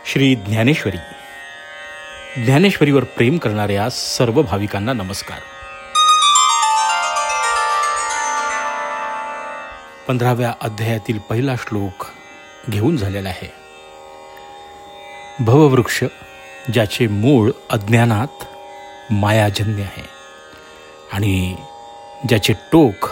श्री ज्ञानेश्वरी. ज्ञानेश्वरीवर प्रेम करणाऱ्या सर्व भाविकांना नमस्कार. 15व्या अध्यायातील पहिला श्लोक घेऊन झालेला आहे. भववृक्ष ज्याचे मूळ अज्ञानात मायाजन्य आहे आणि ज्याचे टोक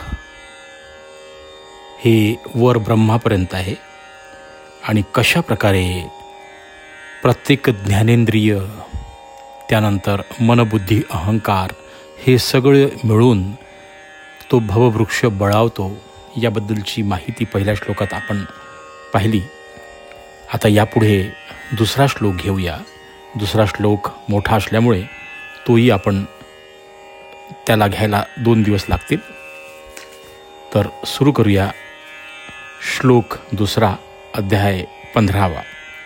हे वर ब्रह्मापर्यंत आहे आणि कशा प्रकारे प्रत्येक ज्ञानेंद्रिय, त्यानंतर मनबुद्धी अहंकार हे सगळे मिळून तो भववृक्ष बळावतो, याबद्दलची माहिती पहिल्या श्लोकात आपण पाहिली. आता यापुढे दुसरा श्लोक घेऊया. दुसरा श्लोक मोठा असल्यामुळे तोही आपण त्याला घ्यायला 2 दिवस लागतील. तर सुरू करूया. श्लोक दुसरा, अध्याय 15वा.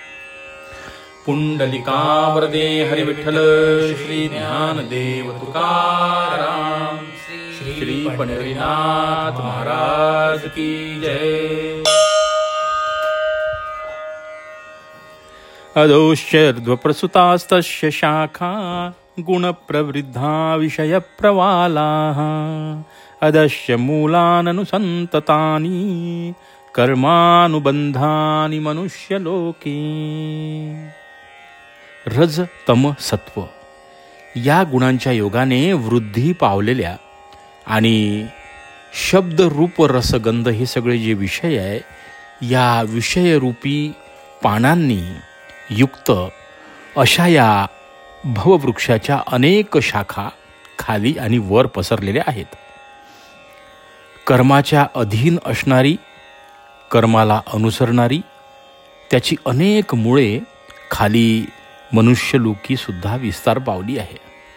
पुंडलिकावरदे हरि विठ्ठल श्री ज्ञानदेव तुकाराम श्री पंढरीनाथ महाराज की जय. अधोश्चर्ध्वप्रसुतास्तस्य शाखा गुणप्रवृद्धा विषयप्रवालाः अधश्च मूलाननुसन्ततानि कर्मानुबंधानि मनुष्यलोके. रज तम सत्व या गुणांच्या योगाने वृद्धी पावलेल्या आणि शब्द रूप रसगंध हे सगळे जे विषय आहे, या विषयरूपी पानांनी युक्त अशा या भववृक्षाच्या अनेक शाखा खाली आणि वर पसरलेल्या आहेत. कर्माच्या अधीन असणारी, कर्माला अनुसरणारी, त्याची अनेक मुळे खाली मनुष्यलोकी सुद्धा विस्तार पावली आहे.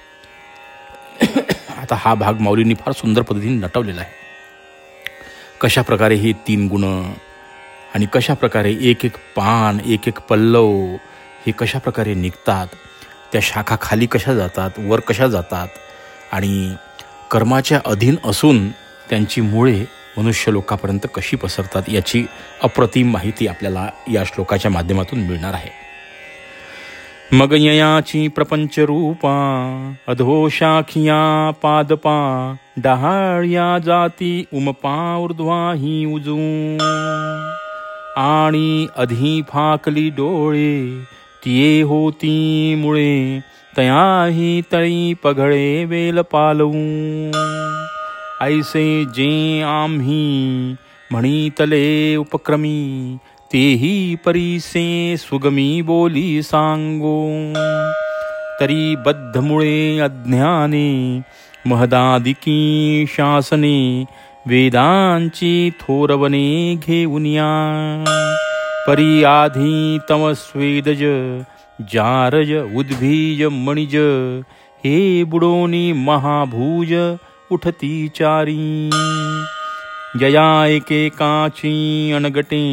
आता हा भाग माऊलींनी फार सुंदर पद्धतीने नटवलेला आहे. कशा प्रकारे हे 3 गुण आणि कशा प्रकारे एक एक पान, एक एक पल्लव हे कशा प्रकारे निघतात, त्या शाखा खाली कशा जातात, वर कशा जातात आणि कर्माच्या अधीन असून त्यांची मुळे मनुष्यलोकापर्यंत कशी पसरतात, याची अप्रतिम माहिती आपल्याला या श्लोकाच्या माध्यमातून मिळणार आहे. मग ययाची प्रपंच रूपा अधोशाखिया पादपा डहाळ्या जाती उमपा ऊर्ध्वाही उजू आणि अधी फाकली डोळे तिये होती मुळे तयाही तळी पघळे वेल पालवू. ऐसे जे आम्ही म्हणीतले उपक्रमी तेही परीसे सुगमी बोली सांगो. तरी बद्धमुळे अज्ञाने महदादिकी शासने वेदांची थोरवणे घेऊन या. परी आधी तम स्वेदज जारज उद्भीज मणिज हे बुडोनी महाभूज उठती चारी. जया एकेकाची अनगटे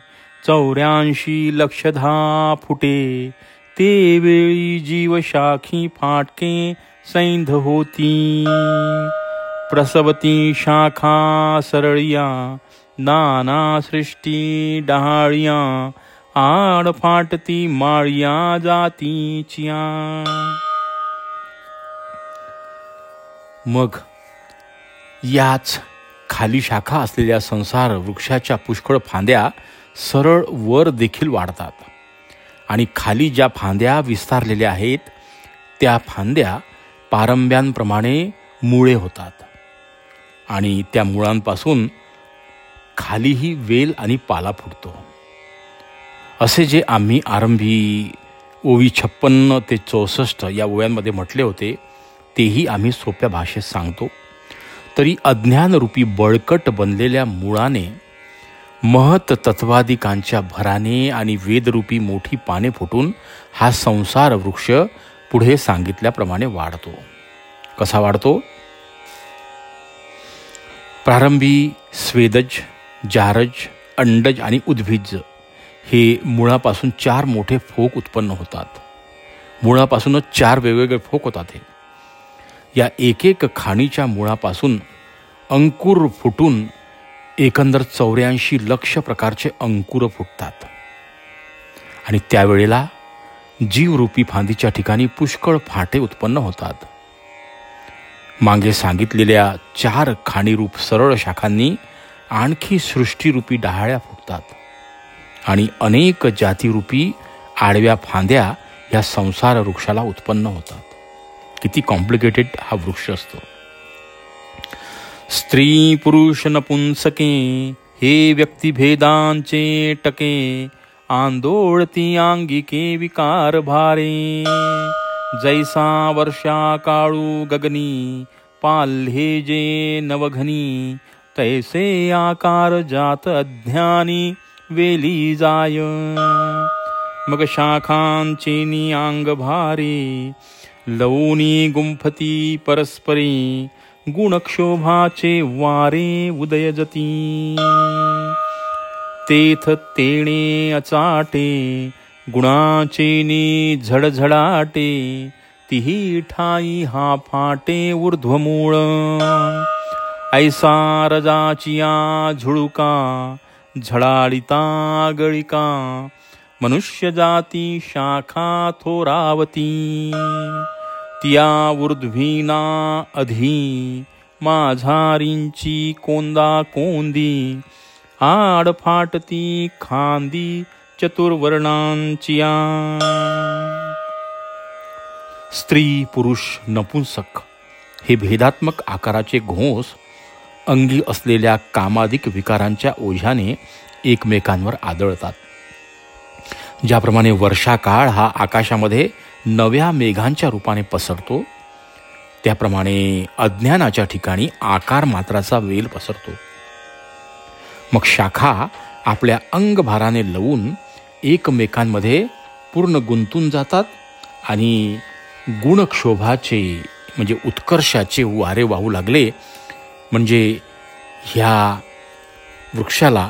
84 लक्षधा फुटे ते वेळी जीवशाखी फाटके सैंध होती. प्रसवती शाखा सरळिया नाना सृष्टी डहाळिया आड फाटती माळिया जातीचिया. मग याच खाली शाखा असलेल्या संसार वृक्षाच्या पुष्कळ फांद्या सरळ वर देखील वाढतात आणि खाली ज्या फांद्या विस्तारलेल्या आहेत, त्या फांद्या पारंब्यांप्रमाणे मुळे होतात आणि त्या मुळांपासून खालीही वेल आणि पाला फुटतो. असे जे आम्ही आरंभी ओवी 56 ते 64 या ओव्यांमध्ये म्हटले होते, तेही आम्ही सोप्या भाषेत सांगतो. तरी अज्ञानरूपी बळकट बनलेल्या मुळाने महत तत्वादिकांच्या भराने आणि वेदरूपी मोठी पाने फुटून हा संसार वृक्ष पुढे सांगितल्याप्रमाणे वाढतो. कसा वाढतो? प्रारंभी स्वेदज, जारज, अंडज आणि उद्भिज हे मुळापासून 4 मोठे फोक उत्पन्न होतात. मुळापासूनच 4 वेगवेगळे फोक होतात. हे या एक खाणीच्या मुळापासून अंकुर फुटून एकंदर 84 लक्ष प्रकारचे अंकुर फुटतात आणि त्यावेळेला जीवरूपी फांदीच्या ठिकाणी पुष्कळ फाटे उत्पन्न होतात. मागे सांगितलेल्या 4 खाणीरूप सरळ शाखांनी आणखी सृष्टीरूपी डहाळ्या फुटतात आणि अनेक जातीरूपी आडव्या फांद्या या संसार वृक्षाला उत्पन्न होतात. किती कॉम्प्लिकेटेड हा वृक्ष असतो. स्त्री पुरुष नपुंसके हे व्यक्तिभेदांचे टके, आंदोळती अंगिके विकार भारे. जैसा वर्षा काळू गगनी, पाल्हे जे नवघनी, तैसे आकार जात अज्ञानी वेली जाय. मग शाखांचेनी अंग भारी, लवणी गुंफती परस्परी, गुणक्षोभाचे वारे उदयजती. तेथ तेणे अचाटे, गुणाचेनी झडझडाटे, तिही ठाई हा फाटे ऊर्ध्वमूळ. ऐसा रजाचिया झुळुका, झळाळिता गळिका, मनुष्य जाती शाखा थोरावती. तिया ऊर्ध्वीना अधी, माझारींची कोंदा कोंदी, आड फाटती खांदी चतुर्वर्णांचिया. स्त्री पुरुष नपुंसक हे भेदात्मक आकाराचे घोस अंगी असलेल्या कामादिक विकारांच्या ओझ्याने एकमेकांवर आदळतात. ज्याप्रमाणे वर्षाकाळ हा आकाशामध्ये नव्या मेघांच्या रूपाने पसरतो, त्याप्रमाणे अज्ञानाच्या ठिकाणी आकार मात्राचा वेल पसरतो. मग शाखा आपल्या अंगभाराने लवून एकमेकांमध्ये पूर्ण गुंतून जातात आणि गुणक्षोभाचे म्हणजे उत्कर्षाचे वारे वाहू लागले. म्हणजे ह्या वृक्षाला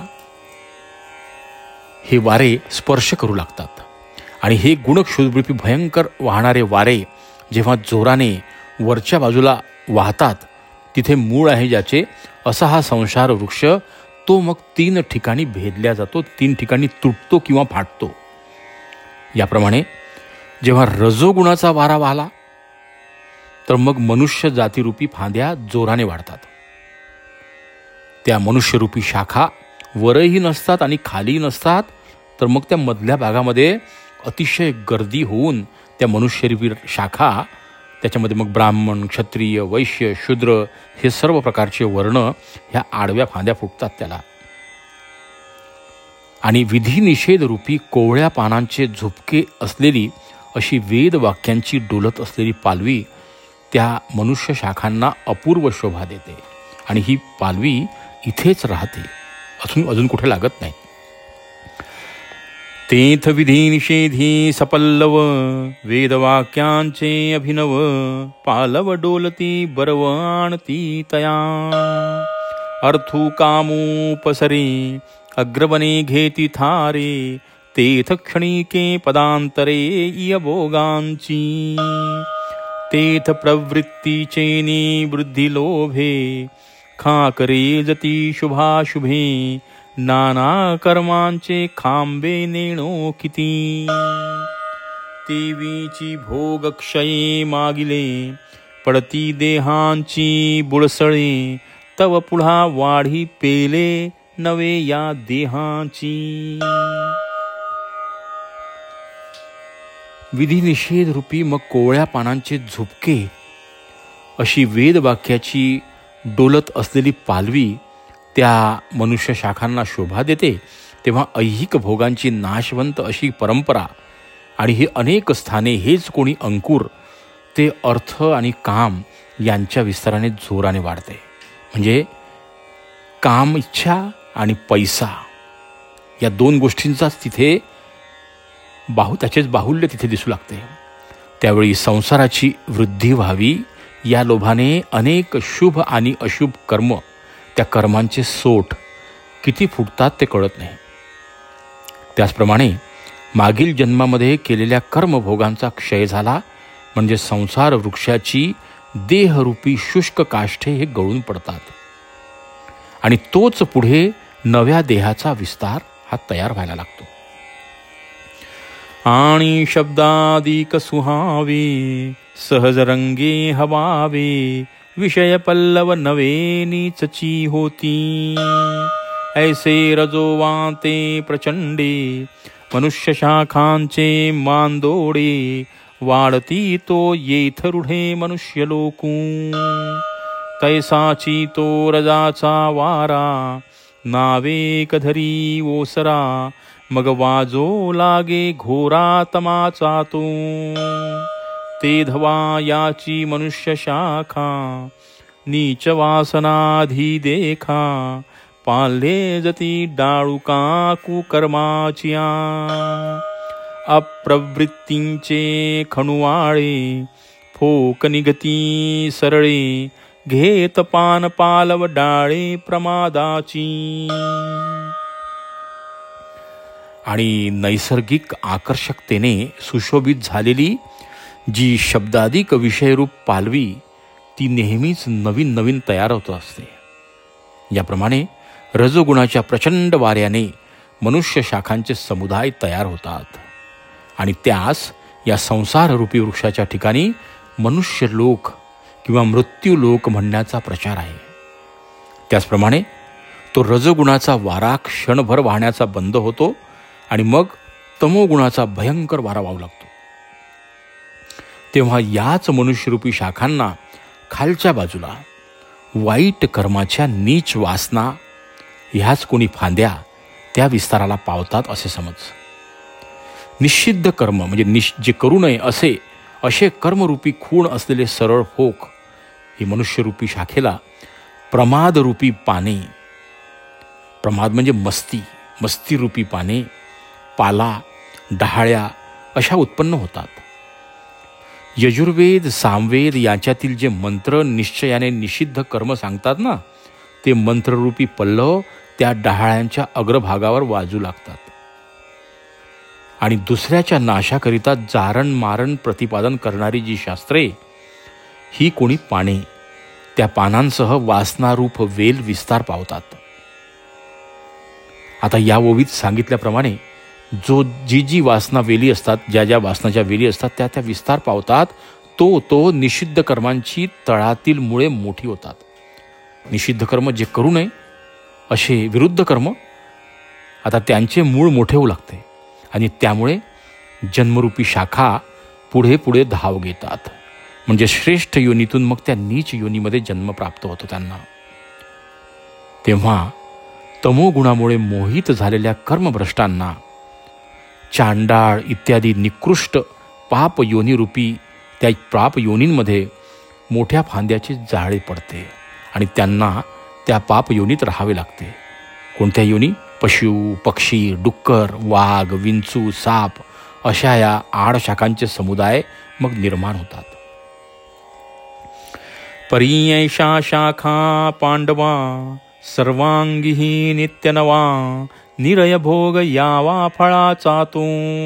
हे वारे स्पर्श करू लागतात आणि हे गुणक्षोभरूपी भयंकर वाहणारे वारे जेव्हा जोराने वरच्या बाजूला वाहतात, तिथे मूळ आहे ज्याचे, असा हा संसार वृक्ष तो मग 3 ठिकाणी भेदल्या जातो, 3 ठिकाणी तुटतो किंवा फाटतो. याप्रमाणे जेव्हा रजोगुणाचा वारा वाहला तर मग मनुष्य जातीरूपी फांद्या जोराने वाढतात. त्या मनुष्यरूपी शाखा वरही नसतात आणि खाली नसतात, तर मग त्या मधल्या भागामध्ये अतिशय गर्दी होऊन त्या मनुष्यरूपी शाखा, त्याच्यामध्ये मग ब्राह्मण, क्षत्रिय, वैश्य, शूद्र हे सर्व प्रकारचे वर्ण ह्या आडव्या फांद्या फुटतात त्याला. आणि विधिनिषेध रूपी कोवळ्या पानांचे झुपके असलेली अशी वेद वाक्यांची डोलत असलेली पालवी त्या मनुष्य शाखांना अपूर्व शोभा देते. आणि ही पालवी इथेच राहते, अजून कुठे लागत नाही. तेथ विधी निषेधी सपल्लव, वेदवाक्यांचे अभिनव, पालव डोलती बरव आणती तया. अर्थू कामू पसरे, अग्रवने घेती थारे, तेथ क्षणिके पदांतरे इय भोगांची. तेथ प्रवृत्तीचेनी वृद्धी लोभे, खाकरे जती शुभाशुभे, नाना कर्मांचे खांबे नेणो किती. देवीची भोगक्षये मागिले, पडती देहांची बुळसळे, तव पुढा वाढी पेले नवे या देहांची. विधिनिषेध रूपी मग कोवळ्या पानांचे झुपके अशी वेद वाक्याची डोलत असलेली पालवी त्या मनुष्य शाखांना शोभा देते. तेव्हा ऐहिक भोगांची नाशवंत अशी परंपरा आणि ही अनेक स्थाने हेच कोणी अंकुर ते अर्थ आणि काम यांच्या विस्ताराने जोराने वाढते. म्हणजे काम इच्छा आणि पैसा या 2 गोष्टींचाच तिथे त्याचेच बाहुल्य तिथे दिसू लागते. त्यावेळी संसाराची वृद्धी व्हावी या लोभाने अनेक शुभ आणि अशुभ कर्म, त्या कर्मांचे सोट किती फुटतात ते कळत नाही. त्याचप्रमाणे मागील जन्मामध्ये केलेल्या कर्मभोगांचा क्षय झाला म्हणजे संसार वृक्षाची देहरूपी शुष्क काष्ठे हे गळून पडतात आणि तोच पुढे नव्या देहाचा विस्तार हा तयार व्हायला लागतो. आणि शब्दादिक सुहावे, सहज रंगे हवावे, विषय पल्लव नवे नीचची होती. ऐसे रजोवाते प्रचंडे, मनुष्य शाखांचे मांदोडे, वाढती तो येथ रूढे मनुष्य लोकू. तैसाची तो रजाचा वारा, नावे कधरी ओसरा, मग वाजो लागे घोरा तमाचा तो. ते धवा याची मनुष्य शाखा, नीच वासनाधी देखा, पाले जती डाळुका कुकर्माचिया. अप्रवृत्तींचे खणुवाळे, फोक निगती सरळे, घेत पान पालव डाळे प्रमादाची. आणि नैसर्गिक आकर्षकतेने सुशोभित झालेली जी शब्दाधिक विषयरूप पालवी, ती नेहमीच नवीन नवीन तयार होत असते. याप्रमाणे रजोगुणाच्या प्रचंड वाऱ्याने मनुष्य शाखांचे समुदाय तयार होतात आणि त्यास या संसाररूपी वृक्षाच्या ठिकाणी मनुष्य लोक किंवा मृत्यू लोक म्हणण्याचा प्रचार आहे. त्याचप्रमाणे तो रजोगुणाचा वारा क्षणभर वाहण्याचा बंद होतो आणि मग तमोगुणाचा भयंकर वारा वाहू लागतो. तेव्हा याच मनुष्यरूपी शाखांना खालच्या बाजूला वाईट कर्माच्या नीच वासना ह्याच कोणी फांद्या त्या विस्ताराला पावतात असे समज. निषिद्ध कर्म म्हणजे जे करू नये असे कर्मरूपी खूण असलेले सरळ फोक ही मनुष्यरूपी शाखेला प्रमादरूपी पाने, प्रमाद म्हणजे मस्तीरूपी पाने, पाला, डहाळ्या अशा उत्पन्न होतात. यजुर्वेद सामवेद याच्यातील जे मंत्र निश्चयाने निषिद्ध कर्म सांगतात ना, ते मंत्ररूपी पल्लव त्या डहाळ्यांच्या अग्रभागावर वाजू लागतात आणि दुसऱ्याच्या नाशाकरिता जारण मारण प्रतिपादन करणारी जी शास्त्रे, ही कोणी पाने त्या पानांसह वासनारूप वेल विस्तार पावतात. आता या ओवीत सांगितल्याप्रमाणे जी वासना वेली असतात, ज्या वासनाच्या वेली असतात त्या विस्तार पावतात. तो निषिद्ध कर्मांची तळातील मुळे मोठी होतात. निषिद्ध कर्म जे करू नये असे विरुद्ध कर्म, आता त्यांचे मूळ मोठे होऊ लागते आणि त्यामुळे जन्मरूपी शाखा पुढे पुढे धाव घेतात. म्हणजे श्रेष्ठ योनीतून मग त्या नीच योनीमध्ये जन्म प्राप्त होतो त्यांना. तेव्हा तमोगुणामुळे मोहित झालेल्या कर्मभ्रष्टांना चांडाळ इत्यादी निकृष्ट पाप योनीरूपी त्या पाप योनींमध्ये मोठ्या फांद्याचे जाळे पडते आणि त्यांना त्या पाप योनीत राहावे लागते. कोणत्या योनी? पशु, पक्षी, डुक्कर, वाघ, विंचू, साप अशा या आडशाखांचे समुदाय मग निर्माण होतात. परियैषा शाखा पांडवा, सर्वांगी नित्यनवा, निरय भोग यावा फळाचा तो.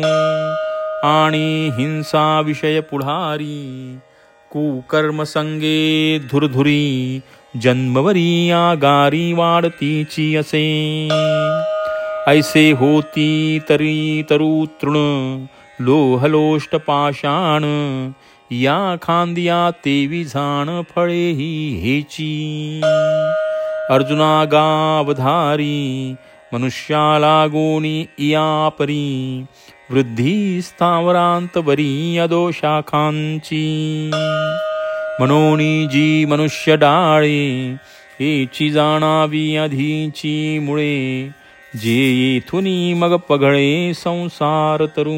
आणि हिंसा विषय पुढारी, कुकर्म संगे धुरधुरी, जन्मवरी आगारी वाढतीची असे. ऐसे होती तरी तरु तृण, लोहलोष्ट पाषाण, या खांदिया तेवी झाण फळे ही हेची. अर्जुना गावधारी, मनुष्याला गोणी इया परी, वृद्धी स्थावरांत बरी अदोशाखांची. मनोनी जी मनुष्य डाळे, हेची जाणावी आधीची मुळे, जे येथुनी मग पगळे संसार तरू.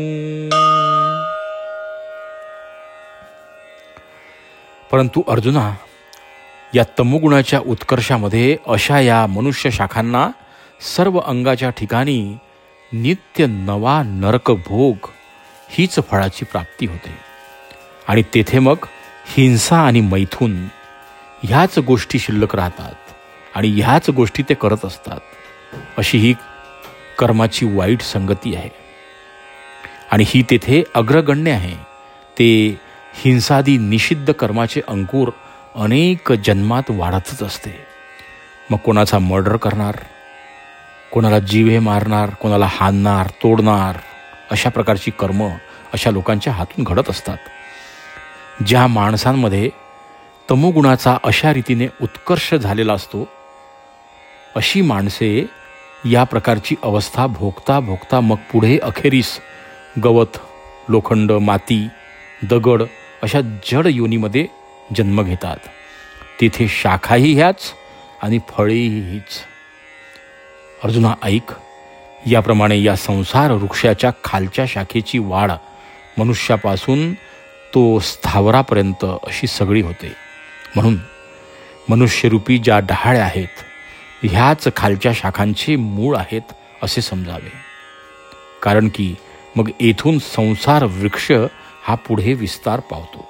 परंतु अर्जुना, या तमोगुणाच्या उत्कर्षामध्ये अशा या मनुष्य शाखांना सर्व अंगाच्या ठिकाणी नित्य नवा नरक भोग हीच फळाची प्राप्ती होते आणि तेथे मग हिंसा आणि मैथून ह्याच गोष्टी शिल्लक राहतात आणि ह्याच गोष्टी ते करत असतात. अशी ही कर्माची वाईट संगती आहे आणि ही तेथे अग्रगण्य आहे. ते हिंसादी निषिद्ध कर्माचे अंकुर अनेक जन्मात वाढतच असते. मग कोणाचा मर्डर करणार, कोणाला जीवे मारणार, कोणाला हाणणार, तोडणार, अशा प्रकारची कर्म अशा लोकांच्या हातून घडत असतात. ज्या माणसांमध्ये तमोगुणाचा अशा रीतीने उत्कर्ष झालेला असतो, अशी माणसे या प्रकारची अवस्था भोगता भोगता मग पुढे अखेरीस गवत, लोखंड, माती, दगड अशा जड योनीमध्ये जन्म घेतात. तिथे शाखाही ह्याच आणि फळेही हीच. अर्जुना ऐक, याप्रमाणे या संसार वृक्षाच्या खालच्या शाखेची वाढ मनुष्यापासून तो स्थावरापर्यंत अशी सगळी होते. म्हणून मनुष्यरूपी ज्या डहाळ्या आहेत ह्याच खालच्या शाखांचे मूळ आहेत असे समजावे. कारण की मग येथून संसार वृक्ष हा पुढे विस्तार पावतो.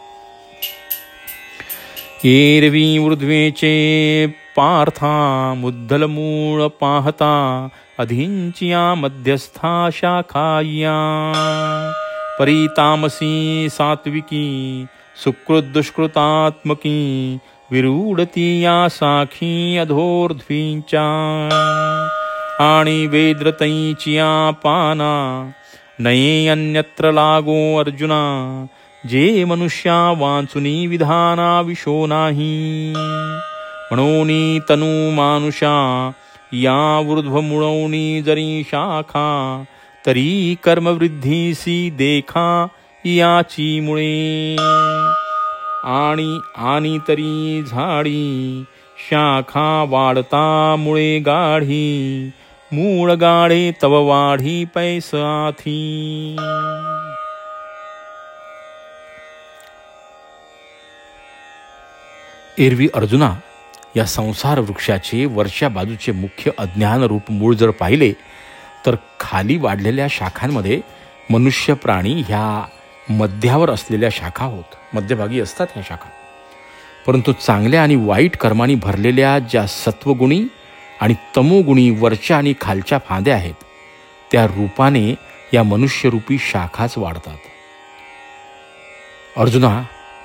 एरवी ऊर्ध्वेचे पार्था मुद्दल मूळ पाहता अधींचिया मध्यस्था शाखाया परितामसी सात्विकी सुकृत दुष्कृतात्मकी विरूढती या साखी अधोर्ध्वींच्या आणि वेद्रतैचिया पाना नये अन्यत्र लागो अर्जुना जे मनुष्या वाचुनी विधाना विशो नाही. म्हणोनी तनु मानुषा या ऊर्ध्वमुळोनी जरी शाखा तरी कर्मवृद्धीसी देखा याची मुळे. आणि तरी झाडी शाखा वाढता मुळे गाढी मूळ गाढे तव वाढी पैसाथी. एरवी अर्जुना, या संसार वृक्षाचे वरच्या बाजूचे मुख्य अज्ञान रूप मूळ जर पाहिले तर खाली वाढलेल्या शाखांमध्ये मनुष्य प्राणी ह्या मध्यावर असलेल्या शाखा होत. मध्यभागी असतात ह्या शाखा. परंतु चांगल्या आणि वाईट कर्मांनी भरलेल्या ज्या सत्वगुणी आणि तमोगुणी वरच्या आणि खालच्या फांद्या आहेत, त्या रूपाने या मनुष्यरूपी शाखाच वाढतात. अर्जुना,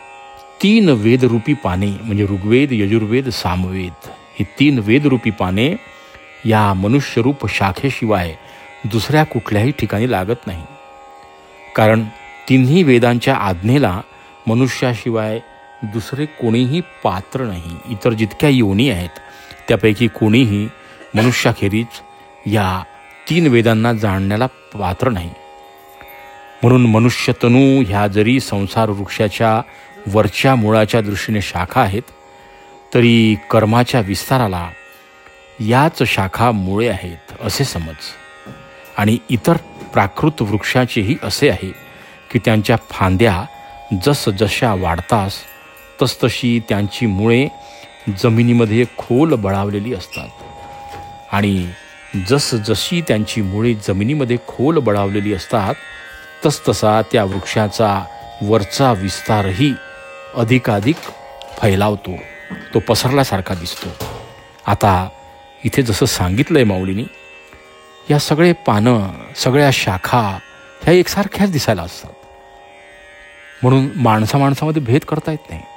3 वेदरूपी पाने म्हणजे ऋग्वेद, यजुर्वेद, सामवेद ही 3 वेदरूपी पाने या मनुष्यरूप शाखेशिवाय दुसऱ्या कुठल्याही ठिकाणी लागत नाही. कारण तिन्ही वेदांच्या आज्ञेला मनुष्याशिवाय दुसरे कोणीही पात्र नाही. इतर जितक्या योनी आहेत त्यापैकी कोणीही मनुष्याखेरीज या 3 वेदांना जाणण्याला पात्र नाही. म्हणून मनुष्यतनू ह्या जरी संसार वृक्षाच्या वरच्या मुळाच्या दृष्टीने शाखा आहेत, तरी कर्माच्या विस्ताराला याच शाखा मुळे आहेत असे समज. आणि इतर प्राकृत वृक्षाचेही असे आहे की त्यांच्या फांद्या जसजशा वाढतास तसतशी त्यांची मुळे जमिनीमध्ये खोल बळावलेली असतात. आणि जसजशी त्यांची मुळे जमिनीमध्ये खोल बळावलेली असतात तसतसा त्या वृक्षाचा वरचा विस्तारही अधिकाधिक फैलावतो, तो पसरल्यासारखा दिसतो. आता इथे जसं सांगितलंय माऊलीनी, या सगळे पानं, सगळ्या शाखा ह्या एकसारख्याच दिसायला असतात. म्हणून माणसामध्ये भेद करता येत नाही.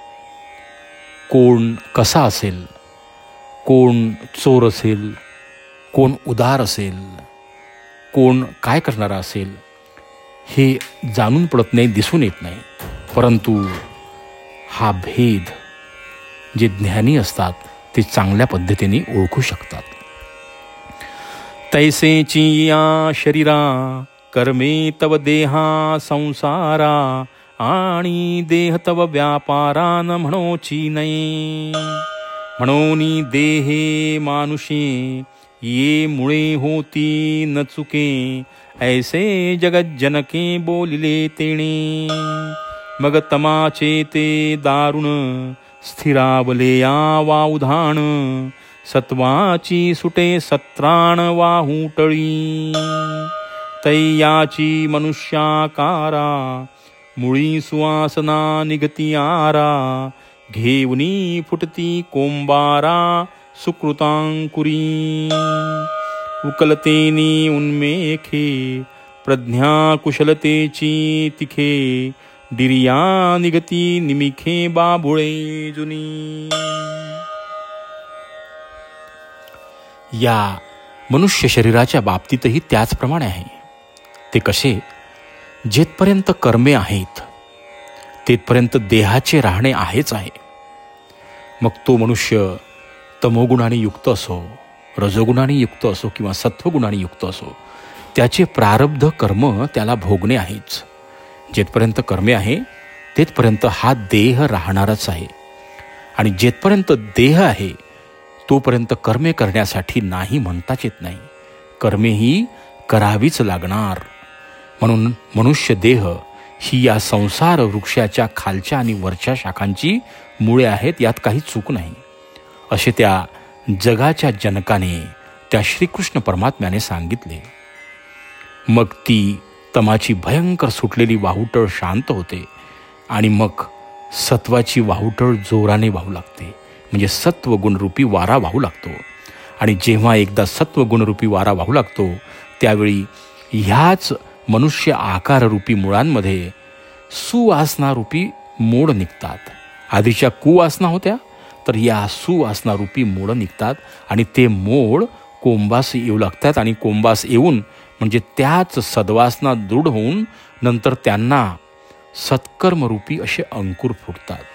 कोण कसा असेल, कोण चोर असेल, कोण उदार असेल, कोण काय करणारा असेल, हे जाणून पडत नाही, दिसून येत नाही. परंतु हा भेद जे ज्ञानी असतात ते चांगल्या पद्धतीने ओळखू शकतात. तैसेची या शरीरा कर्मे तव देहा संसारा आणि देह तव व्यापारा न म्हणोची नये. म्हणोनी देहे मानुषे ये मुळे होती न चुके ऐसे जगज्जनके बोलिले तेणे. मग तमाचे ते दारुण स्थिरावले या वाउधाण सत्वाची सुटे सत्राण वाहुटळी. तैयाची मनुष्याकारा मुळी सुवासना निगती आरा घेऊनी फुटती कोंबारा सुकृतांकुरी. उकलतेनी उन्मेखे प्रज्ञा कुशलतेची तिखे डिरिया निगती निमिखे बाबुळे जुनी. या मनुष्य शरीराच्या बाबतीतही त्याचप्रमाणे आहे. ते कसे जेथपर्यंत कर्मे आहेत तेथपर्यंत देहाचे राहणे आहेच आहे. मग तो मनुष्य तमोगुणाने युक्त असो, रजोगुणाने युक्त असो किंवा सत्वगुणाने युक्त असो, त्याचे प्रारब्ध कर्म त्याला भोगणे आहेच. जेथपर्यंत कर्मे आहे तेथपर्यंत हा देह राहणारच आहे. आणि जेथपर्यंत देह आहे तोपर्यंत कर्मे करण्यासाठी नाही म्हणताच येत नाही. कर्मेही करावीच लागणार. म्हणून मनुष्य देह ही या संसार वृक्षाच्या खालच्या आणि वरच्या शाखांची मुळे आहेत, यात काही चूक नाही, असे त्या जगाच्या जनकाने त्या श्रीकृष्ण परमात्म्याने सांगितले. मग ती तमाची भयंकर सुटलेली वाहुटळ शांत होते आणि मग सत्वाची वाहुटळ जोराने वाहू लागते. म्हणजे सत्वगुणरूपी वारा वाहू लागतो. आणि जेव्हा एकदा सत्वगुणरूपी वारा वाहू लागतो त्यावेळी ह्याच मनुष्य आकाररूपी मुळांमध्ये सुवासनारूपी मोड निघतात. आधीच्या कुवासना होत्या, तर या सुवासनारूपी मोड निघतात आणि ते मोड कोंबास येऊ लागतात. आणि कोंबास येऊन म्हणजे त्याच सद्वासना दृढ होऊन नंतर त्यांना सत्कर्मरूपी असे अंकुर फुटतात.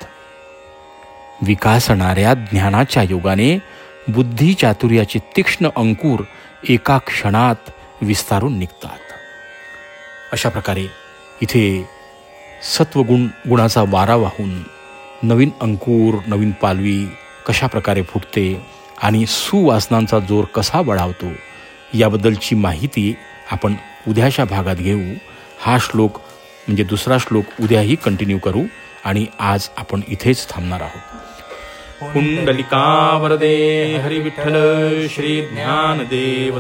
विकासणाऱ्या ज्ञानाच्या योगाने बुद्धी चातुर्याचे तीक्ष्ण अंकुर एका क्षणात विस्तारून निघतात. अशा प्रकारे इथे गुणाचा वारा वाहून नवीन अंकुर, नवीन पालवी कशा प्रकारे फुटते आणि सुवासनांचा जोर कसा बळावतो याबद्दलची माहिती आपण उद्याच्या भागात घेऊ. हा श्लोक म्हणजे दुसरा श्लोक उद्याही कंटिन्यू करू आणि आज आपण इथेच थांबणार आहोत. पुंडलिका वरदे हरी विठ्ठल श्री ज्ञानदेव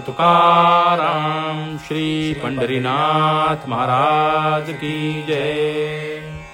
तुकाराम श्री पंढरीनाथ महाराज की जय.